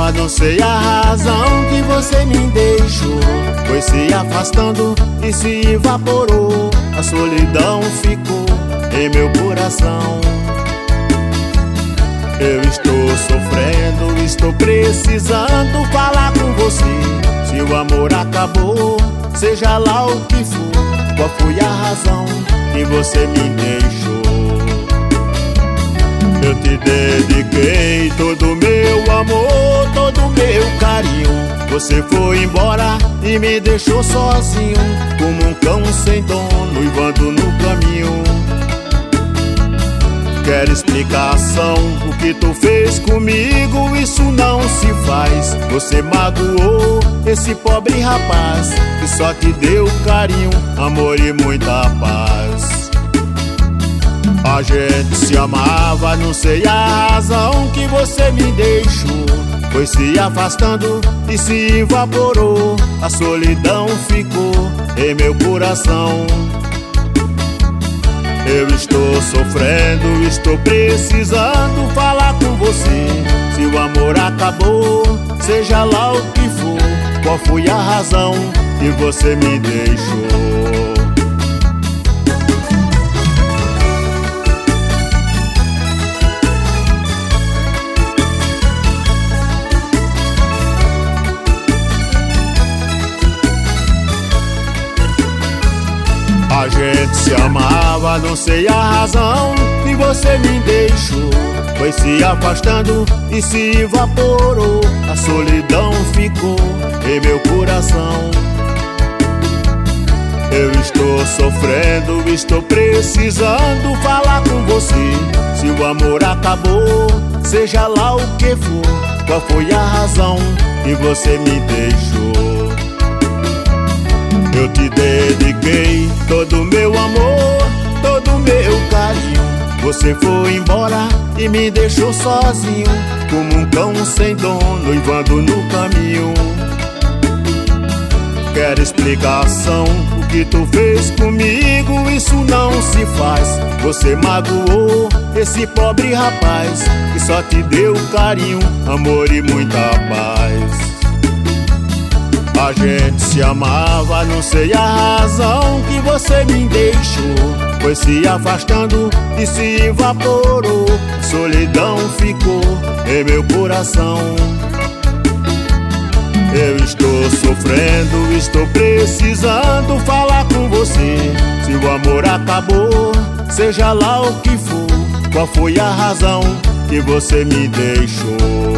amava, não sei a razão que você me deixou. Foi se afastando e se evaporou. A solidão ficou em meu coração. Eu estou sofrendo, estou precisando falar com você. Se o amor acabou, seja lá o que for, qual foi a razão que você me deixou? Eu te dediquei todo o meu amor, todo o meu carinho. Você foi embora e me deixou sozinho, como um cão sem dono, uivando no caminho. Quero explicação, o que tu fez comigo, isso não se faz. Você magoou esse pobre rapaz, que só te deu carinho, amor e muita paz. A gente se amava, não sei a razão que você me deixou. Foi se afastando e se evaporou. A solidão ficou em meu coração. Eu estou sofrendo, estou precisando falar com você. Se o amor acabou, seja lá o que for, qual foi a razão que você me deixou? A gente se amava, não sei a razão que você me deixou. Foi se afastando e se evaporou. A solidão ficou em meu coração. Eu estou sofrendo, estou precisando falar com você. Se o amor acabou, seja lá o que for, qual foi a razão que você me deixou? Eu te dediquei todo o meu amor, todo o meu carinho. Você foi embora e me deixou sozinho, como um cão sem dono, uivando no caminho. Quero explicação, o que tu fez comigo, isso não se faz. Você magoou esse pobre rapaz, que só te deu carinho, amor e muita paz. A gente se amava, não sei a razão que você me deixou. Foi se afastando e se evaporou. Solidão ficou em meu coração. Eu estou sofrendo, estou precisando falar com você. Se o amor acabou, seja lá o que for, qual foi a razão que você me deixou?